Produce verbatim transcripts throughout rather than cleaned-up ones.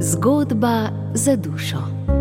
Zgodba za dušo.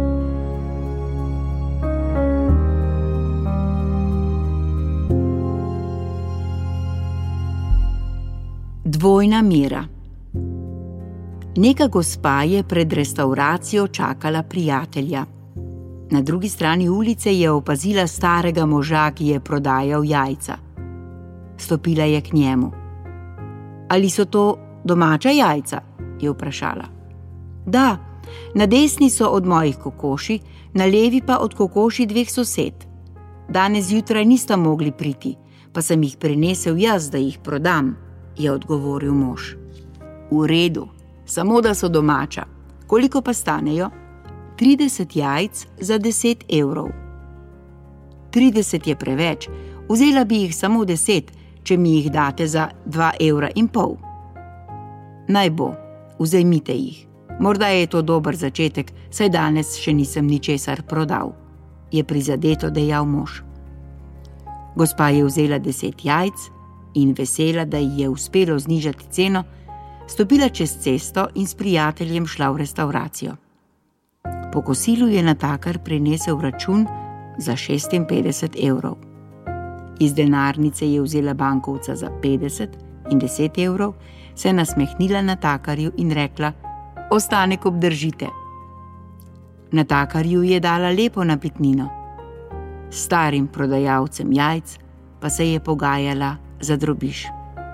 Dvojna mera. Neka gospa je pred restavracijo čakala prijatelja. Na drugi strani ulice je opazila starega moža, ki je prodajal jajca. Stopila je k njemu. Ali so to domača jajca? Je vprašala. Da, na desni so od mojih kokoši, na levi pa od kokoši dveh sosed. Danes zjutraj nista mogli priti, pa sem jih prinesel jaz, da jih prodam, je odgovoril mož. V redu, samo da so domača. Koliko pa stanejo? trideset jajc za deset evrov. trideset je preveč, vzela bi jih samo deset, če mi jih date za dva evra in pol. Naj bo, vzemite jih. Morda je to dober začetek, saj danes še nisem ničesar prodal, je prizadeto dejal mož. Gospa je vzela deset jajc in vesela, da ji je uspelo znižati ceno, stopila čez cesto in s prijateljem šla v restavracijo. Po kosilu je natakar prinesel račun za šestinpetdeset evrov. Iz denarnice je vzela bankovca za petdeset in deset evrov, se nasmehnila natakarju in rekla: ostanek obdržite. Natakarju je dala lepo napitnino. S starim prodajalcem jajc pa se je pogajala za drobiž.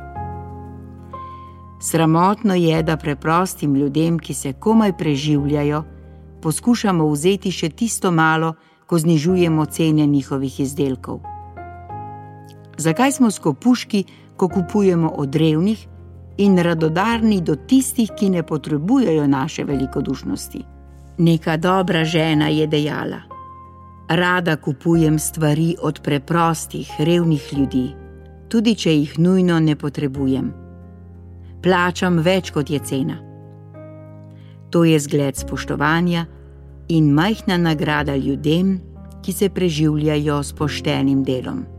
Sramotno je, da preprostim ljudem, ki se komaj preživljajo, poskušamo vzeti še tisto malo, ko znižujemo cene njihovih izdelkov. Zakaj smo skopuški, ko kupujemo od revnih, in radodarni do tistih, ki ne potrebujejo naše velikodušnosti? Neka dobra žena je dejala: rada kupujem stvari od preprostih, revnih ljudi, tudi če jih nujno ne potrebujem. Plačam več, kot je cena. To je zgled spoštovanja in majhna nagrada ljudem, ki se preživljajo s poštenim delom.